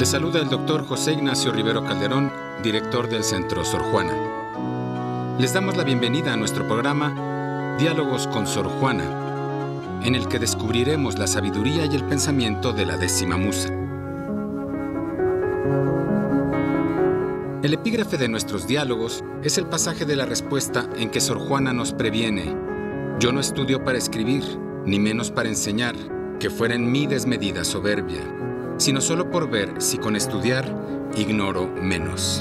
Les saluda el doctor José Ignacio Rivero Calderón, director del Centro Sor Juana. Les damos la bienvenida a nuestro programa Diálogos con Sor Juana, en el que descubriremos la sabiduría y el pensamiento de la décima musa. El epígrafe de nuestros diálogos es el pasaje de la respuesta en que Sor Juana nos previene: yo no estudio para escribir, ni menos para enseñar, que fuera en mí desmedida soberbia, sino solo por ver si con estudiar ignoro menos.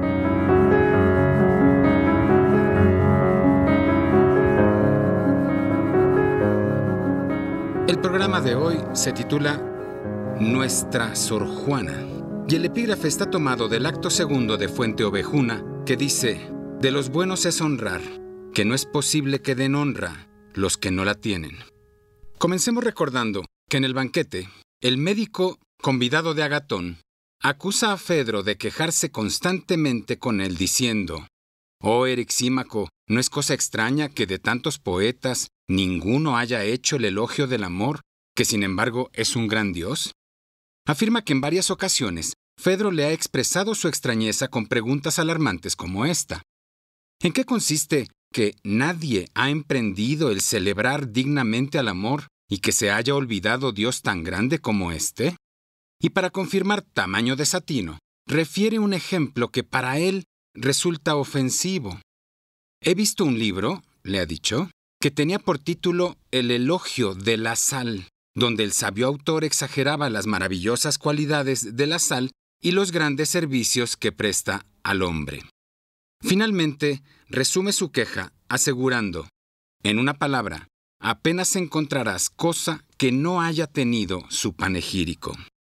El programa de hoy se titula Nuestra Sor Juana, y el epígrafe está tomado del acto segundo de Fuente Ovejuna, que dice: de los buenos es honrar, que no es posible que den honra los que no la tienen. Comencemos recordando que en el banquete, el médico convidado de Agatón acusa a Fedro de quejarse constantemente con él diciendo: «Oh Erixímaco, ¿no es cosa extraña que de tantos poetas ninguno haya hecho el elogio del amor, que sin embargo es un gran dios?» Afirma que en varias ocasiones Fedro le ha expresado su extrañeza con preguntas alarmantes como esta: ¿en qué consiste que nadie ha emprendido el celebrar dignamente al amor y que se haya olvidado Dios tan grande como éste? Y para confirmar tamaño desatino, refiere un ejemplo que para él resulta ofensivo. He visto un libro, le ha dicho, que tenía por título El elogio de la sal, donde el sabio autor exageraba las maravillosas cualidades de la sal y los grandes servicios que presta al hombre. Finalmente, resume su queja asegurando: en una palabra, apenas encontrarás cosa que no haya tenido su panegírico.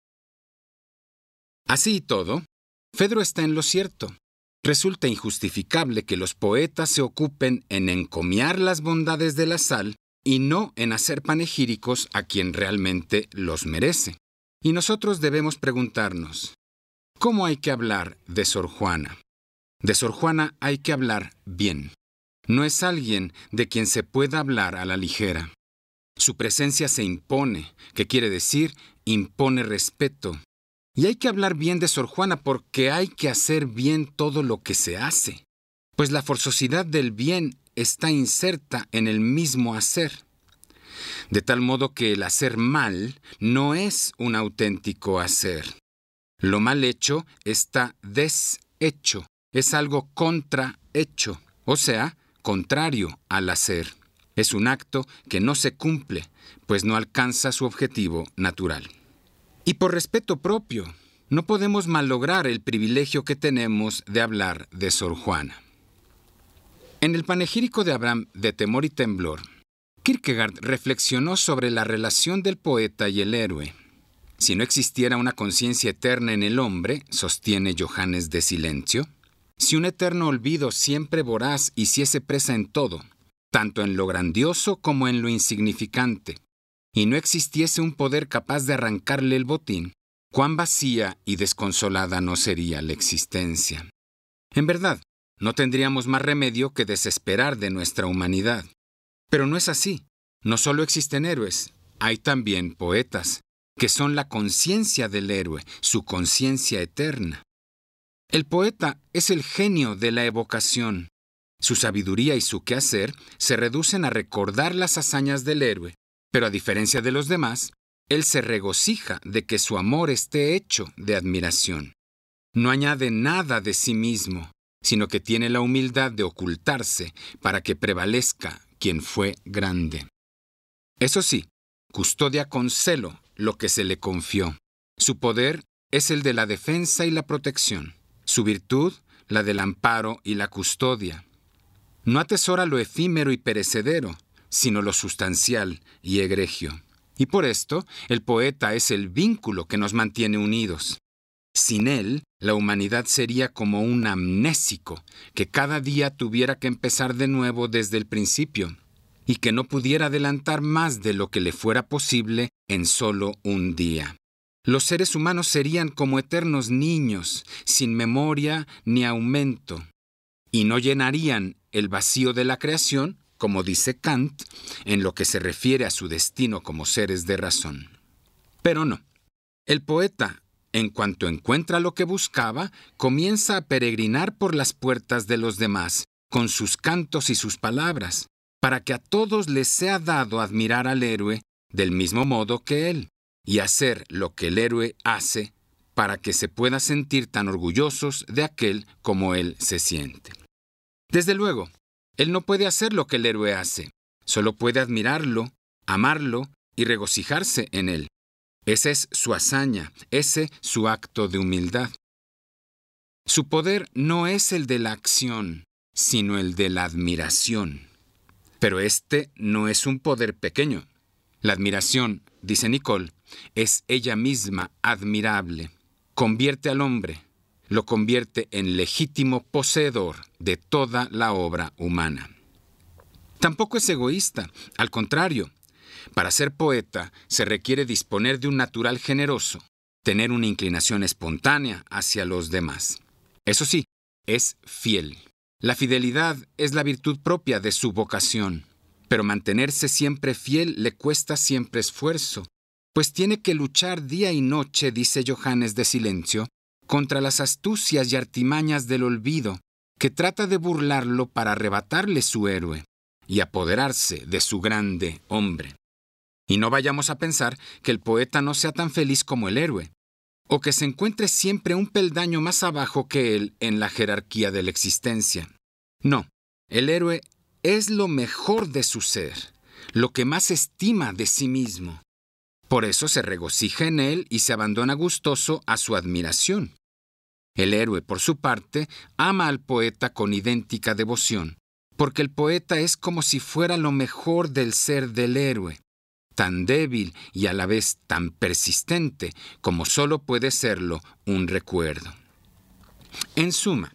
Así y todo, Fedro está en lo cierto. Resulta injustificable que los poetas se ocupen en encomiar las bondades de la sal y no en hacer panegíricos a quien realmente los merece. Y nosotros debemos preguntarnos: ¿cómo hay que hablar de Sor Juana? De Sor Juana hay que hablar bien. No es alguien de quien se pueda hablar a la ligera. Su presencia se impone, que quiere decir impone respeto. Y hay que hablar bien de Sor Juana porque hay que hacer bien todo lo que se hace, pues la forzosidad del bien está inserta en el mismo hacer. De tal modo que el hacer mal no es un auténtico hacer. Lo mal hecho está deshecho, es algo contrahecho, o sea, contrario al hacer. Es un acto que no se cumple, pues no alcanza su objetivo natural. Y por respeto propio, no podemos malograr el privilegio que tenemos de hablar de Sor Juana. En el panegírico de Abraham de Temor y Temblor, Kierkegaard reflexionó sobre la relación del poeta y el héroe. Si no existiera una conciencia eterna en el hombre, sostiene Johannes de Silencio, si un eterno olvido siempre voraz hiciese presa en todo, tanto en lo grandioso como en lo insignificante, y no existiese un poder capaz de arrancarle el botín, cuán vacía y desconsolada no sería la existencia. En verdad, no tendríamos más remedio que desesperar de nuestra humanidad. Pero no es así. No solo existen héroes, hay también poetas, que son la conciencia del héroe, su conciencia eterna. El poeta es el genio de la evocación. Su sabiduría y su quehacer se reducen a recordar las hazañas del héroe, pero a diferencia de los demás, él se regocija de que su amor esté hecho de admiración. No añade nada de sí mismo, sino que tiene la humildad de ocultarse para que prevalezca quien fue grande. Eso sí, custodia con celo lo que se le confió. Su poder es el de la defensa y la protección. Su virtud, la del amparo y la custodia. No atesora lo efímero y perecedero, sino lo sustancial y egregio. Y por esto, el poeta es el vínculo que nos mantiene unidos. Sin él, la humanidad sería como un amnésico, que cada día tuviera que empezar de nuevo desde el principio, y que no pudiera adelantar más de lo que le fuera posible en solo un día. Los seres humanos serían como eternos niños, sin memoria ni aumento, y no llenarían el vacío de la creación, como dice Kant, en lo que se refiere a su destino como seres de razón. Pero no. El poeta en cuanto encuentra lo que buscaba, comienza a peregrinar por las puertas de los demás, con sus cantos y sus palabras, para que a todos les sea dado admirar al héroe del mismo modo que él, y hacer lo que el héroe hace, para que se pueda sentir tan orgullosos de aquel como él se siente. Desde luego, él no puede hacer lo que el héroe hace, solo puede admirarlo, amarlo y regocijarse en él. Esa es su hazaña, ese su acto de humildad. Su poder no es el de la acción, sino el de la admiración. Pero este no es un poder pequeño. La admiración, dice Nicole, es ella misma admirable. Convierte al hombre, lo convierte en legítimo poseedor de toda la obra humana. Tampoco es egoísta, al contrario. Para ser poeta se requiere disponer de un natural generoso, tener una inclinación espontánea hacia los demás. Eso sí, es fiel. La fidelidad es la virtud propia de su vocación, pero mantenerse siempre fiel le cuesta siempre esfuerzo, pues tiene que luchar día y noche, dice Johannes de Silencio, contra las astucias y artimañas del olvido, que trata de burlarlo para arrebatarle su héroe y apoderarse de su grande hombre. Y no vayamos a pensar que el poeta no sea tan feliz como el héroe, o que se encuentre siempre un peldaño más abajo que él en la jerarquía de la existencia. No, el héroe es lo mejor de su ser, lo que más estima de sí mismo. Por eso se regocija en él y se abandona gustoso a su admiración. El héroe, por su parte, ama al poeta con idéntica devoción, porque el poeta es como si fuera lo mejor del ser del héroe, tan débil y a la vez tan persistente como solo puede serlo un recuerdo. En suma,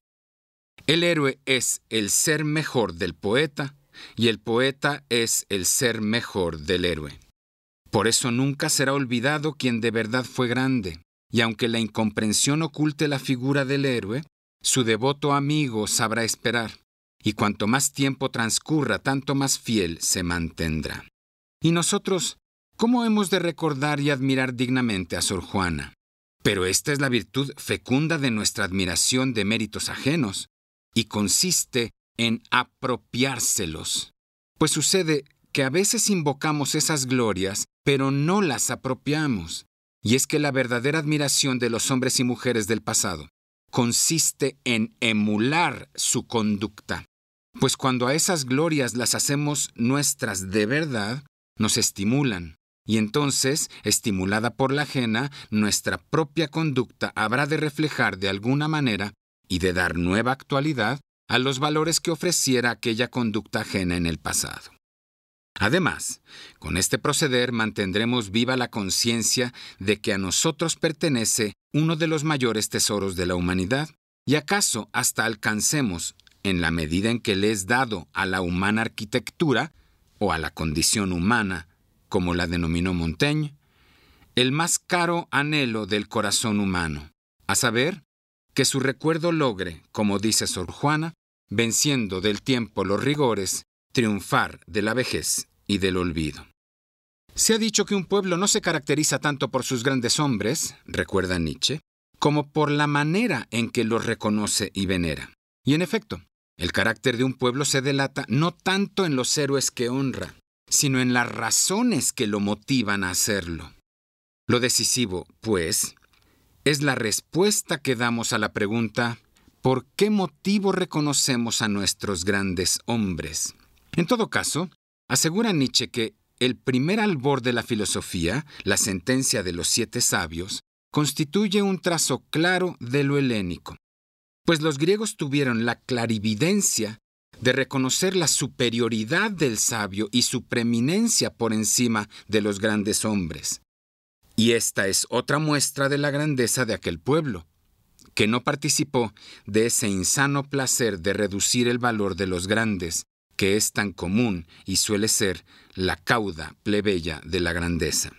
el héroe es el ser mejor del poeta y el poeta es el ser mejor del héroe. Por eso nunca será olvidado quien de verdad fue grande, y aunque la incomprensión oculte la figura del héroe, su devoto amigo sabrá esperar, y cuanto más tiempo transcurra, tanto más fiel se mantendrá. Y nosotros, ¿cómo hemos de recordar y admirar dignamente a Sor Juana? Pero esta es la virtud fecunda de nuestra admiración de méritos ajenos, y consiste en apropiárselos. Pues sucede que a veces invocamos esas glorias, pero no las apropiamos. Y es que la verdadera admiración de los hombres y mujeres del pasado consiste en emular su conducta. Pues cuando a esas glorias las hacemos nuestras de verdad, nos estimulan. Y entonces, estimulada por la ajena, nuestra propia conducta habrá de reflejar de alguna manera y de dar nueva actualidad a los valores que ofreciera aquella conducta ajena en el pasado. Además, con este proceder mantendremos viva la conciencia de que a nosotros pertenece uno de los mayores tesoros de la humanidad, y acaso hasta alcancemos, en la medida en que le es dado a la humana arquitectura, o a la condición humana, como la denominó Montaigne, el más caro anhelo del corazón humano, a saber, que su recuerdo logre, como dice Sor Juana, venciendo del tiempo los rigores, triunfar de la vejez y del olvido. Se ha dicho que un pueblo no se caracteriza tanto por sus grandes hombres, recuerda Nietzsche, como por la manera en que los reconoce y venera. Y en efecto, el carácter de un pueblo se delata no tanto en los héroes que honra, sino en las razones que lo motivan a hacerlo. Lo decisivo, pues, es la respuesta que damos a la pregunta ¿por qué motivo reconocemos a nuestros grandes hombres? En todo caso, asegura Nietzsche que el primer albor de la filosofía, la sentencia de los 7 sabios, constituye un trazo claro de lo helénico, pues los griegos tuvieron la clarividencia de reconocer la superioridad del sabio y su preeminencia por encima de los grandes hombres. Y esta es otra muestra de la grandeza de aquel pueblo, que no participó de ese insano placer de reducir el valor de los grandes, que es tan común y suele ser la cauda plebeya de la grandeza.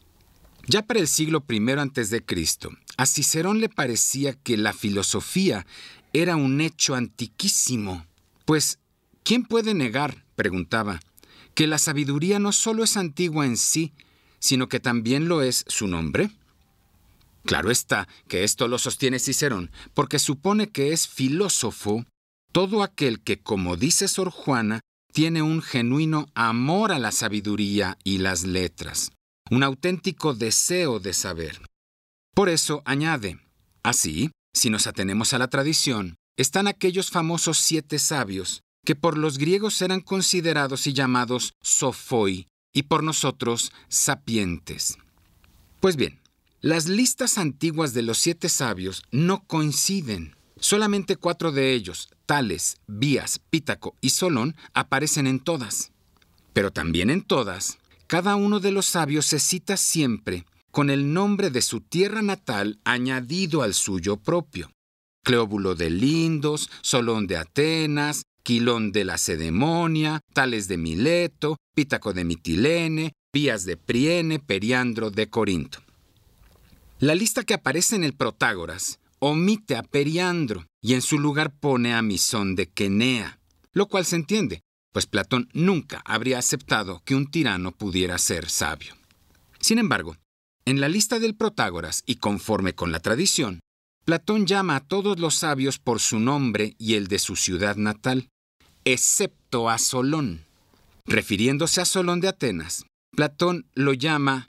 Ya para el siglo I a.C., a Cicerón le parecía que la filosofía era un hecho antiquísimo, pues ¿quién puede negar, preguntaba, que la sabiduría no solo es antigua en sí, sino que también lo es su nombre? Claro está que esto lo sostiene Cicerón, porque supone que es filósofo todo aquel que, como dice Sor Juana, tiene un genuino amor a la sabiduría y las letras, un auténtico deseo de saber. Por eso añade, así, si nos atenemos a la tradición, están aquellos famosos 7 sabios, que por los griegos eran considerados y llamados sophoi, y por nosotros sapientes. Pues bien, las listas antiguas de los 7 sabios no coinciden. Solamente 4 de ellos, Tales, Bías, Pítaco y Solón, aparecen en todas. Pero también en todas, cada uno de los sabios se cita siempre con el nombre de su tierra natal añadido al suyo propio. Cleóbulo de Lindos, Solón de Atenas, Quilón de Lacedemonia, Tales de Mileto, Pítaco de Mitilene, Bías de Priene, Periandro de Corinto. La lista que aparece en el Protágoras omite a Periandro y en su lugar pone a Misón de Quenea, lo cual se entiende, pues Platón nunca habría aceptado que un tirano pudiera ser sabio. Sin embargo, en la lista del Protágoras y conforme con la tradición, Platón llama a todos los sabios por su nombre y el de su ciudad natal, excepto a Solón. Refiriéndose a Solón de Atenas, Platón lo llama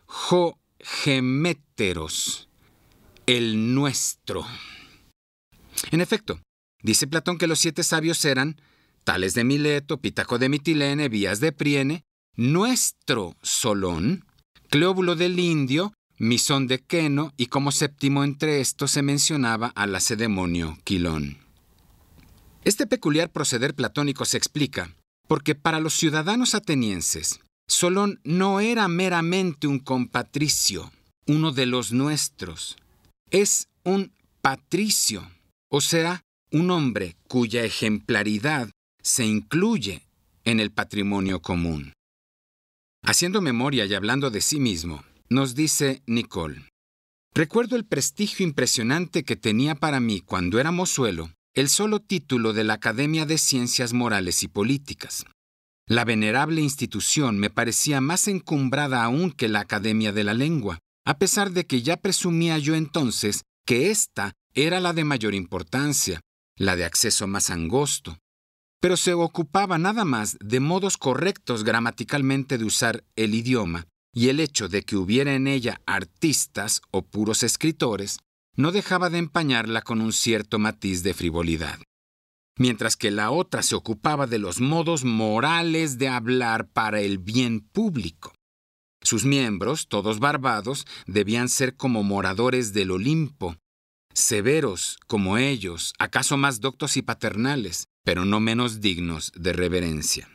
Geméteros, el nuestro. En efecto, dice Platón que los 7 sabios eran Tales de Mileto, Pítaco de Mitilene, Bías de Priene, nuestro Solón, Cleóbulo del Indio, Misón de Queno, y como séptimo entre estos se mencionaba al lacedemonio Quilón. Este peculiar proceder platónico se explica porque para los ciudadanos atenienses, Solón no era meramente un compatricio, uno de los nuestros. Es un patricio, o sea, un hombre cuya ejemplaridad se incluye en el patrimonio común. Haciendo memoria y hablando de sí mismo, nos dice Nicole: recuerdo el prestigio impresionante que tenía para mí cuando era mozuelo el solo título de la Academia de Ciencias Morales y Políticas. La venerable institución me parecía más encumbrada aún que la Academia de la Lengua, a pesar de que ya presumía yo entonces que ésta era la de mayor importancia, la de acceso más angosto. Pero se ocupaba nada más de modos correctos gramaticalmente de usar el idioma, y el hecho de que hubiera en ella artistas o puros escritores no dejaba de empañarla con un cierto matiz de frivolidad. Mientras que la otra se ocupaba de los modos morales de hablar para el bien público. Sus miembros, todos barbados, debían ser como moradores del Olimpo, severos como ellos, acaso más doctos y paternales, pero no menos dignos de reverencia.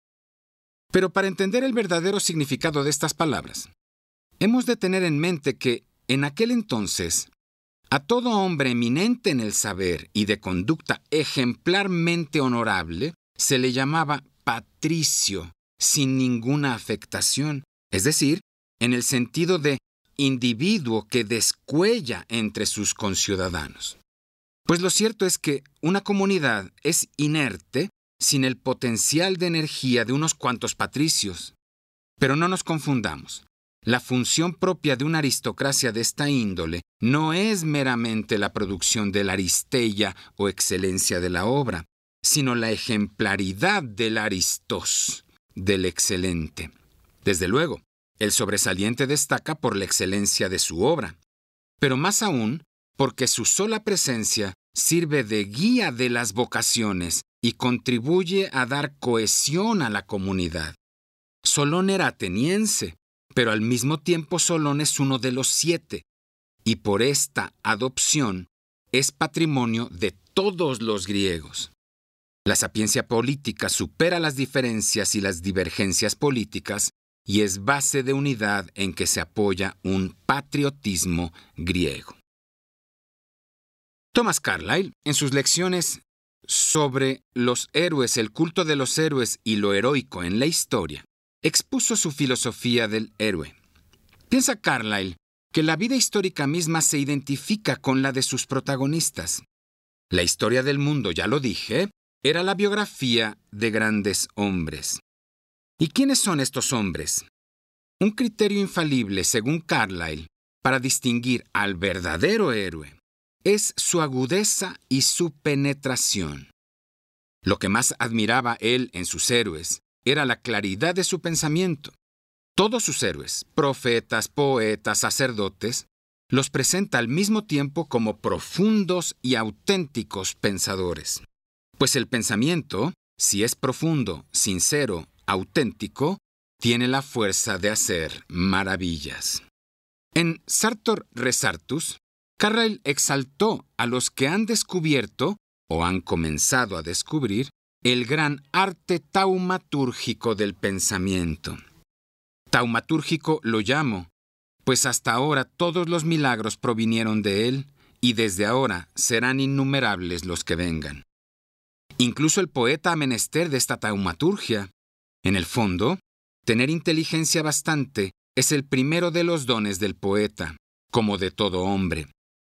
Pero para entender el verdadero significado de estas palabras, hemos de tener en mente que, en aquel entonces, a todo hombre eminente en el saber y de conducta ejemplarmente honorable se le llamaba patricio, sin ninguna afectación, es decir, en el sentido de individuo que descuella entre sus conciudadanos. Pues lo cierto es que una comunidad es inerte sin el potencial de energía de unos cuantos patricios. Pero no nos confundamos. La función propia de una aristocracia de esta índole no es meramente la producción de la aristeia o excelencia de la obra, sino la ejemplaridad del aristos, del excelente. Desde luego, el sobresaliente destaca por la excelencia de su obra, pero más aún porque su sola presencia sirve de guía de las vocaciones y contribuye a dar cohesión a la comunidad. Solón era ateniense, pero al mismo tiempo Solón es uno de los 7, y por esta adopción es patrimonio de todos los griegos. La sapiencia política supera las diferencias y las divergencias políticas y es base de unidad en que se apoya un patriotismo griego. Thomas Carlyle, en sus lecciones sobre los héroes, el culto de los héroes y lo heroico en la historia, expuso su filosofía del héroe. Piensa Carlyle que la vida histórica misma se identifica con la de sus protagonistas. La historia del mundo, ya lo dije, era la biografía de grandes hombres. ¿Y quiénes son estos hombres? Un criterio infalible, según Carlyle, para distinguir al verdadero héroe es su agudeza y su penetración. Lo que más admiraba él en sus héroes era la claridad de su pensamiento. Todos sus héroes, profetas, poetas, sacerdotes, los presenta al mismo tiempo como profundos y auténticos pensadores. Pues el pensamiento, si es profundo, sincero, auténtico, tiene la fuerza de hacer maravillas. En Sartor Resartus, Carlyle exaltó a los que han descubierto, o han comenzado a descubrir, el gran arte taumatúrgico del pensamiento. Taumatúrgico lo llamo, pues hasta ahora todos los milagros provinieron de él, y desde ahora serán innumerables los que vengan. Incluso el poeta ha menester de esta taumaturgia. En el fondo, tener inteligencia bastante es el primero de los dones del poeta, como de todo hombre.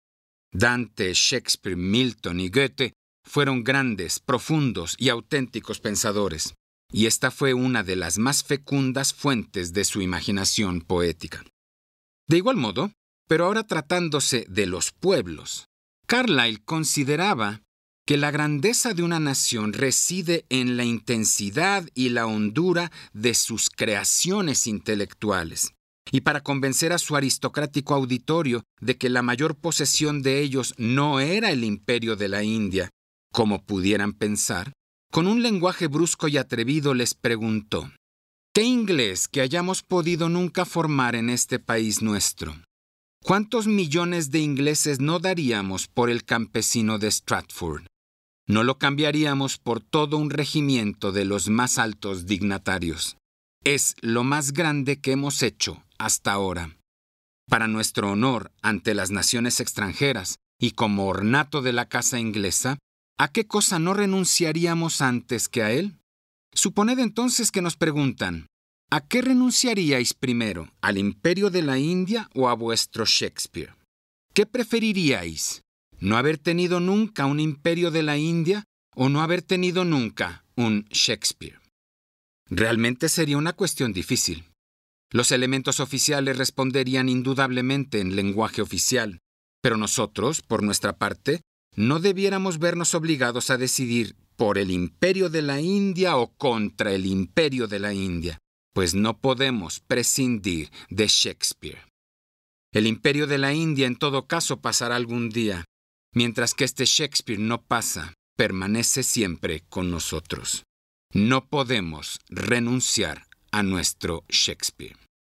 Dante, Shakespeare, Milton y Goethe fueron grandes, profundos y auténticos pensadores, y esta fue una de las más fecundas fuentes de su imaginación poética. De igual modo, pero ahora tratándose de los pueblos, Carlyle consideraba que la grandeza de una nación reside en la intensidad y la hondura de sus creaciones intelectuales. Y para convencer a su aristocrático auditorio de que la mayor posesión de ellos no era el imperio de la India, como pudieran pensar, con un lenguaje brusco y atrevido les preguntó: ¿qué inglés que hayamos podido nunca formar en este país nuestro? ¿Cuántos millones de ingleses no daríamos por el campesino de Stratford? No lo cambiaríamos por todo un regimiento de los más altos dignatarios. Es lo más grande que hemos hecho hasta ahora. Para nuestro honor ante las naciones extranjeras y como ornato de la casa inglesa, ¿a qué cosa no renunciaríamos antes que a él? Suponed entonces que nos preguntan: ¿a qué renunciaríais primero, al imperio de la India o a vuestro Shakespeare? ¿Qué preferiríais? ¿No haber tenido nunca un imperio de la India o no haber tenido nunca un Shakespeare? Realmente sería una cuestión difícil. Los elementos oficiales responderían indudablemente en lenguaje oficial, pero nosotros, por nuestra parte, no debiéramos vernos obligados a decidir por el imperio de la India o contra el imperio de la India, pues no podemos prescindir de Shakespeare. El imperio de la India en todo caso pasará algún día, mientras que este Shakespeare no pasa, permanece siempre con nosotros. No podemos renunciar a nuestro Shakespeare.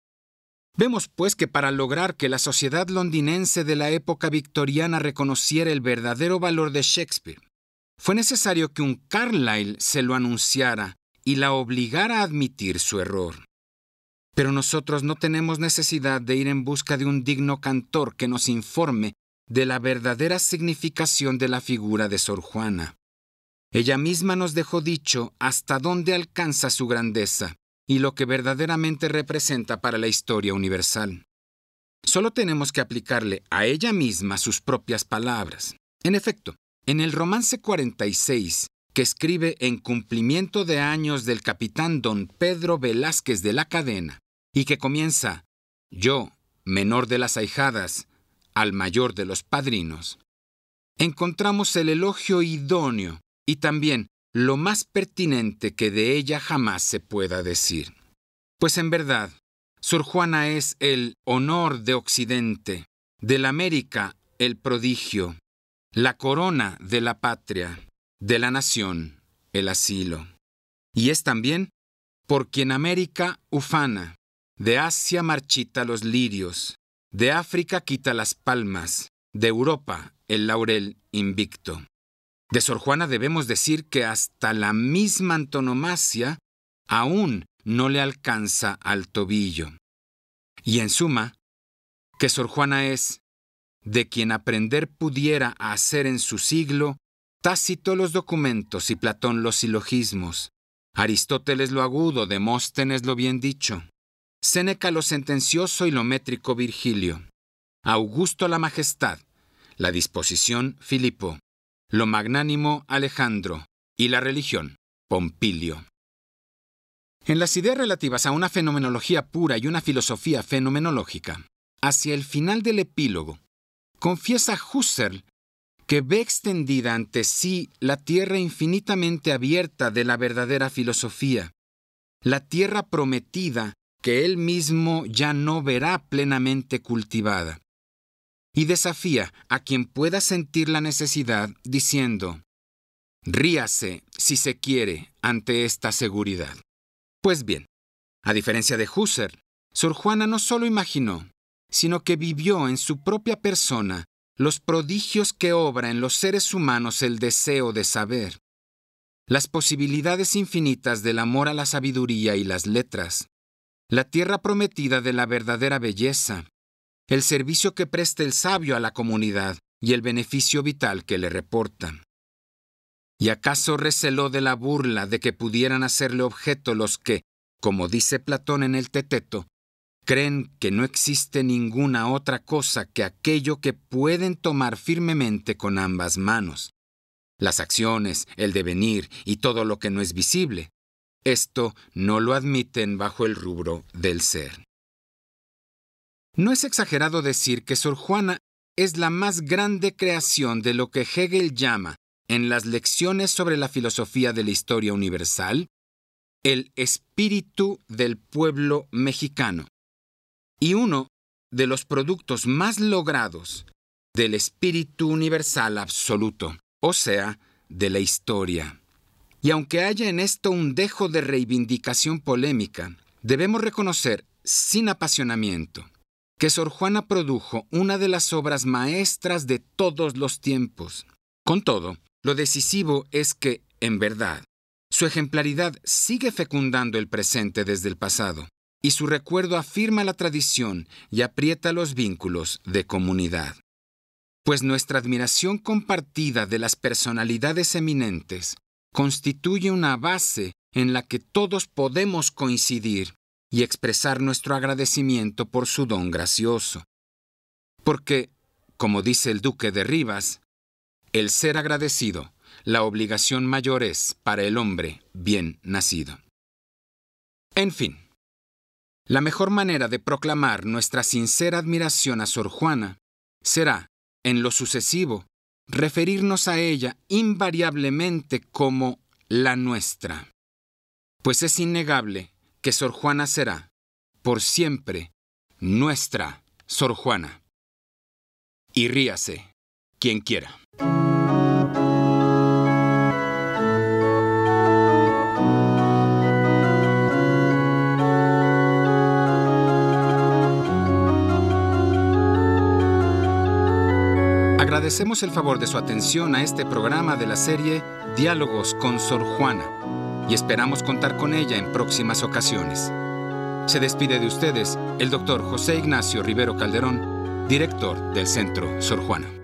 Vemos, pues, que para lograr que la sociedad londinense de la época victoriana reconociera el verdadero valor de Shakespeare, fue necesario que un Carlyle se lo anunciara y la obligara a admitir su error. Pero nosotros no tenemos necesidad de ir en busca de un digno cantor que nos informe de la verdadera significación de la figura de Sor Juana. Ella misma nos dejó dicho hasta dónde alcanza su grandeza y lo que verdaderamente representa para la historia universal. Solo tenemos que aplicarle a ella misma sus propias palabras. En efecto, en el romance 46, que escribe en cumplimiento de años del capitán don Pedro Velázquez de la Cadena, y que comienza: yo, menor de las ahijadas, al mayor de los padrinos, encontramos el elogio idóneo y también lo más pertinente que de ella jamás se pueda decir. Pues en verdad, Sor Juana es el honor de Occidente, de la América el prodigio, la corona de la patria, de la nación el asilo. Y es también por quien América ufana, de Asia marchita los lirios, de África quita las palmas, de Europa el laurel invicto. De Sor Juana debemos decir que hasta la misma antonomasia aún no le alcanza al tobillo. Y en suma, que Sor Juana es, de quien aprender pudiera a hacer en su siglo, Tácito los documentos y Platón los silogismos, Aristóteles lo agudo, Demóstenes lo bien dicho, Séneca lo sentencioso y lo métrico Virgilio, Augusto la majestad, la disposición Filipo, lo magnánimo Alejandro y la religión Pompilio. En las ideas relativas a una fenomenología pura y una filosofía fenomenológica, hacia el final del epílogo, confiesa Husserl que ve extendida ante sí la tierra infinitamente abierta de la verdadera filosofía, la tierra prometida que él mismo ya no verá plenamente cultivada, y desafía a quien pueda sentir la necesidad diciendo: ríase, si se quiere, ante esta seguridad. Pues bien, a diferencia de Husserl, Sor Juana no solo imaginó, sino que vivió en su propia persona los prodigios que obra en los seres humanos el deseo de saber, las posibilidades infinitas del amor a la sabiduría y las letras, la tierra prometida de la verdadera belleza, el servicio que presta el sabio a la comunidad y el beneficio vital que le reporta. ¿Y acaso receló de la burla de que pudieran hacerle objeto los que, como dice Platón en el Teteto, creen que no existe ninguna otra cosa que aquello que pueden tomar firmemente con ambas manos? Las acciones, el devenir y todo lo que no es visible. Esto no lo admiten bajo el rubro del ser. No es exagerado decir que Sor Juana es la más grande creación de lo que Hegel llama, en las lecciones sobre la filosofía de la historia universal, el espíritu del pueblo mexicano, y uno de los productos más logrados del espíritu universal absoluto, o sea, de la historia. Y aunque haya en esto un dejo de reivindicación polémica, debemos reconocer, sin apasionamiento, que Sor Juana produjo una de las obras maestras de todos los tiempos. Con todo, lo decisivo es que, en verdad, su ejemplaridad sigue fecundando el presente desde el pasado, y su recuerdo afirma la tradición y aprieta los vínculos de comunidad. Pues nuestra admiración compartida de las personalidades eminentes constituye una base en la que todos podemos coincidir y expresar nuestro agradecimiento por su don gracioso. Porque, como dice el duque de Rivas, el ser agradecido, la obligación mayor es para el hombre bien nacido. En fin, la mejor manera de proclamar nuestra sincera admiración a Sor Juana será, en lo sucesivo, referirnos a ella invariablemente como la nuestra. Pues es innegable que Sor Juana será, por siempre, nuestra Sor Juana. Y ríase quien quiera. Agradecemos el favor de su atención a este programa de la serie Diálogos con Sor Juana y esperamos contar con ella en próximas ocasiones. Se despide de ustedes el Dr. José Ignacio Rivero Calderón, director del Centro Sor Juana.